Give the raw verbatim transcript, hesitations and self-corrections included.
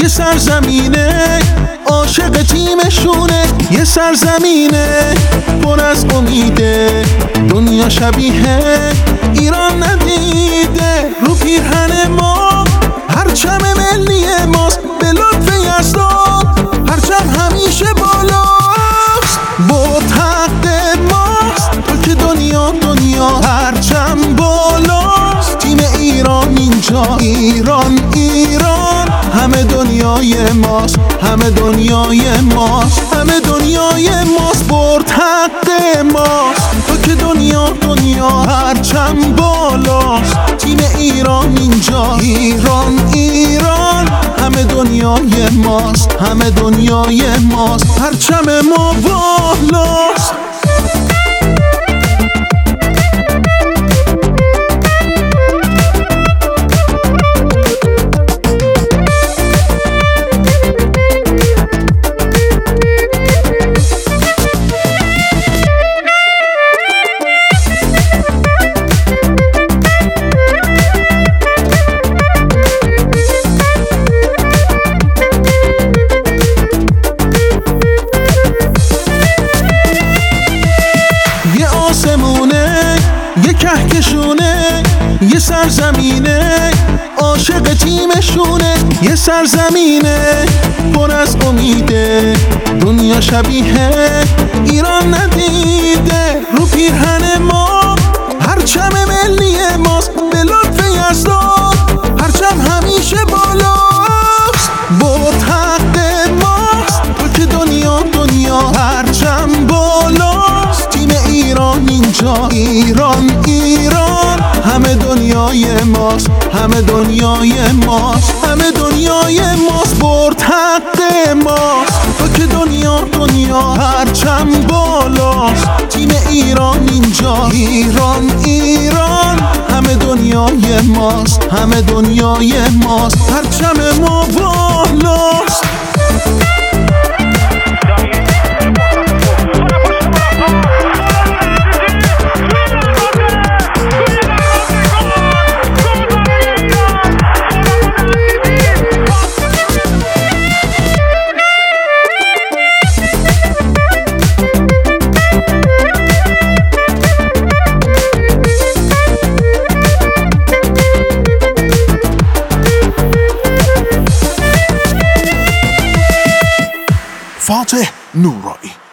سرزمینه عاشق تیمشونه، یه سرزمینه پر از امیده، دنیا شبیه ایران ندیده. رو پیرهن ما پرچم ملی ماست، به لطف یزدان پرچم همیشه بالاست. با حق ماست تا که دنیا دنیا پرچم بالاست. تیم ایران اینجا، ایران ایران همه دنیای ماست، همه دنیای ماست، همه دنیای ماست. برد حق ماست تا که دنیا دنیا پرچم بالاست. تیم ایران اینجا، ایران ایران همه دنیای ماست، همه دنیای ماست، پرچم ما بالاست. یه کهکشونه، یه سرزمینه عاشق تیمشونه، یه سرزمینه پر از امیده، دنیا شبیه ایران ندیده. رو پیرهن ما پرچم ملی ماست، به لطف یزدان پرچم همیشه بالاست. برد حق ماست تا که دنیا دنیا پرچم بالاست. تیم ایران اینجا، ایران ایران همه دنیای ماست، همه دنیای ماست، همه دنیای ماست. برد حق ماست تا که دنیا دنیا پرچم بالاست. تیم ایران اینجا، ایران ایران همه دنیای ماست، همه دنیای ماست، پرچم ما بالاست. فاتح نورایی.